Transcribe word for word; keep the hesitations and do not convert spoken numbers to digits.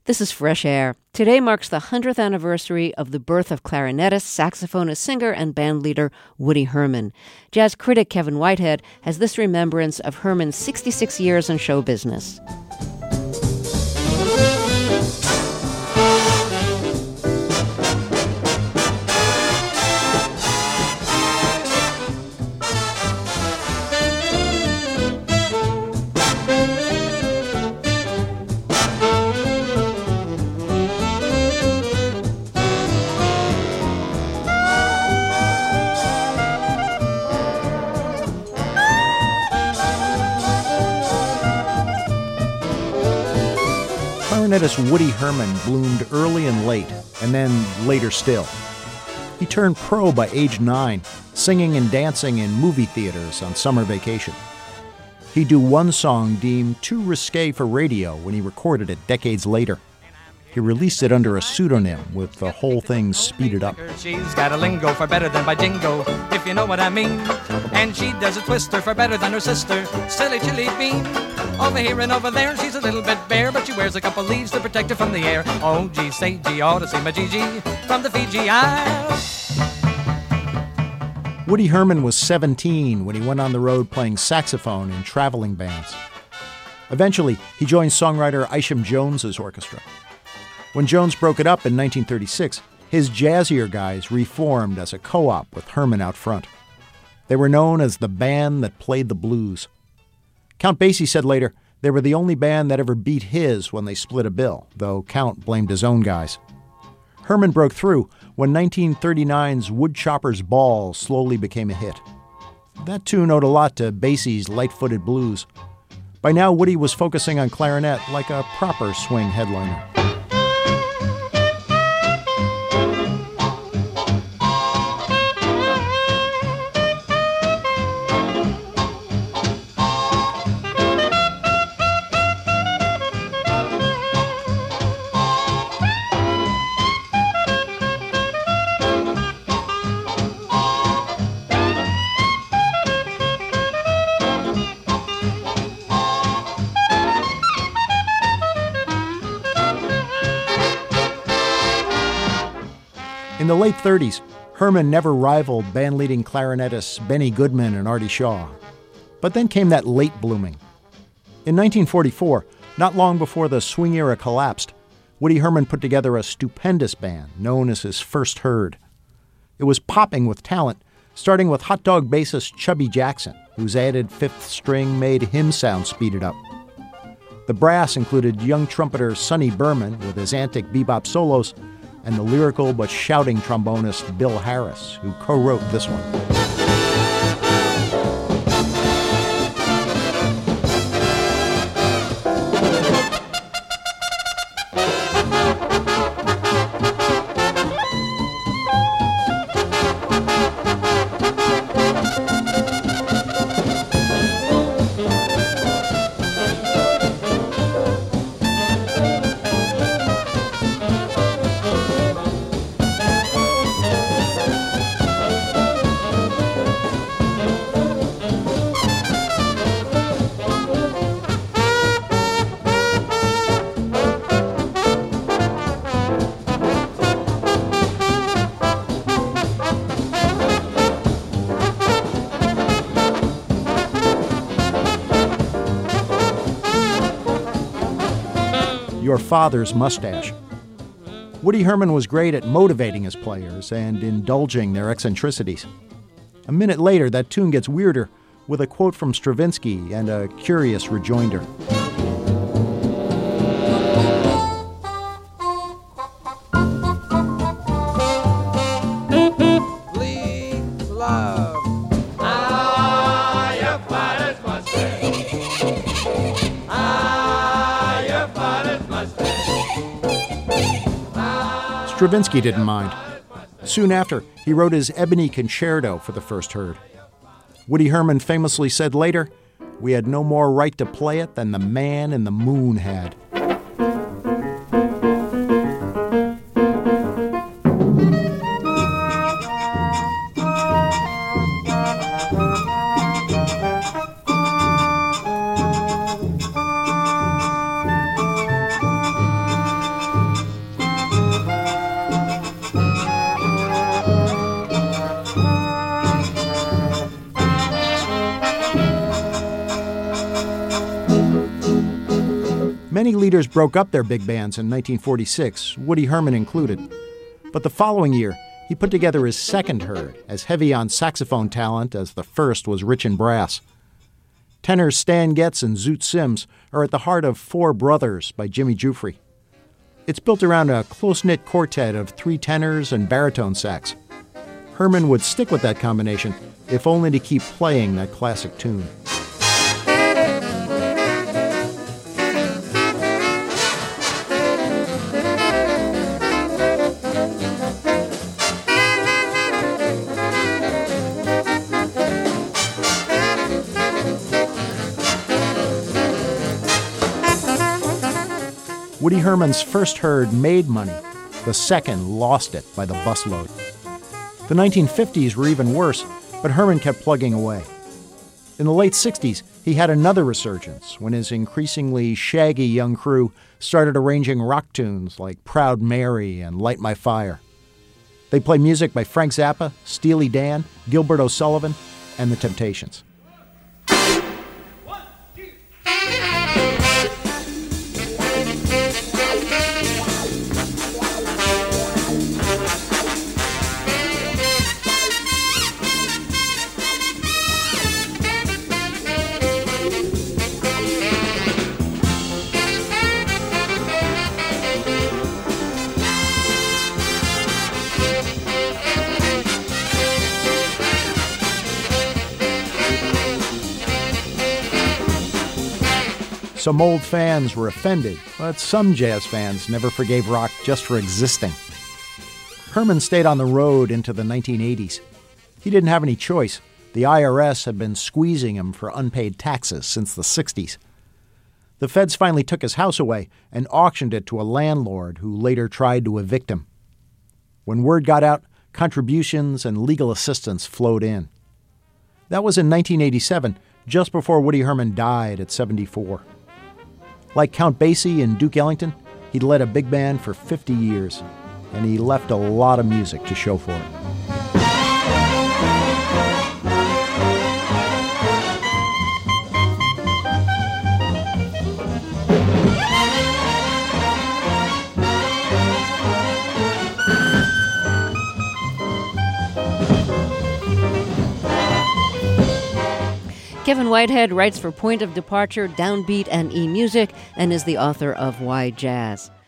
This is Fresh Air. Today marks the hundredth anniversary of the birth of clarinetist, saxophonist, singer, and bandleader Woody Herman. Jazz critic Kevin Whitehead has this remembrance of Herman's sixty-six years in show business. Clarinetist Woody Herman bloomed early and late, and then later still. He turned pro by age nine, singing and dancing in movie theaters on summer vacation. He'd do one song deemed too risque for radio when he recorded it decades later. He released it under a pseudonym with the whole thing speeded up. She's got a lingo for better than by jingo, if you know what I mean. And she does a twister for better than her sister, silly chili bean. Over here and over there, she's a little bit bare, but she wears a couple leaves to protect her from the air. Oh, gee, say gee, ought to see my Gigi from the Fiji Isles. Woody Herman was seventeen when he went on the road playing saxophone in traveling bands. Eventually, he joined songwriter Isham Jones's orchestra. When Jones broke it up in nineteen thirty-six, his jazzier guys reformed as a co-op with Herman out front. They were known as the band that played the blues. Count Basie said later they were the only band that ever beat his when they split a bill, though Count blamed his own guys. Herman broke through when nineteen thirty-nine's Woodchopper's Ball slowly became a hit. That tune owed a lot to Basie's light-footed blues. By now, Woody was focusing on clarinet like a proper swing headliner. In the late thirties, Herman never rivaled bandleading clarinetists Benny Goodman and Artie Shaw. But then came that late blooming. In nineteen forty-four, not long before the swing era collapsed, Woody Herman put together a stupendous band known as his First Herd. It was popping with talent, starting with hot dog bassist Chubby Jackson, whose added fifth string made him sound speeded up. The brass included young trumpeter Sonny Berman with his antic bebop solos, and the lyrical but shouting trombonist Bill Harris, who co-wrote this one. Your Father's Mustache. Woody Herman was great at motivating his players and indulging their eccentricities. A minute later, that tune gets weirder with a quote from Stravinsky and a curious rejoinder. Please love. Stravinsky didn't mind. Soon after, he wrote his Ebony Concerto for the First Herd. Woody Herman famously said later, "We had no more right to play it than the man in the moon had." Many leaders broke up their big bands in nineteen forty-six, Woody Herman included. But the following year, he put together his second herd, as heavy on saxophone talent as the first was rich in brass. Tenors Stan Getz and Zoot Sims are at the heart of Four Brothers by Jimmy Giuffre. It's built around a close-knit quartet of three tenors and baritone sax. Herman would stick with that combination, if only to keep playing that classic tune. Woody Herman's first herd made money. The second lost it by the busload. The nineteen fifties were even worse, but Herman kept plugging away. In the late sixties, he had another resurgence when his increasingly shaggy young crew started arranging rock tunes like Proud Mary and Light My Fire. They play music by Frank Zappa, Steely Dan, Gilbert O'Sullivan, and The Temptations. Some old fans were offended, but some jazz fans never forgave rock just for existing. Herman stayed on the road into the nineteen eighties. He didn't have any choice. The I R S had been squeezing him for unpaid taxes since the sixties. The feds finally took his house away and auctioned it to a landlord who later tried to evict him. When word got out, contributions and legal assistance flowed in. That was in nineteen eighty-seven, just before Woody Herman died at seventy-four. Like Count Basie and Duke Ellington, he'd led a big band for fifty years, and he left a lot of music to show for it. Kevin Whitehead writes for Point of Departure, Downbeat, and eMusic, and is the author of Why Jazz.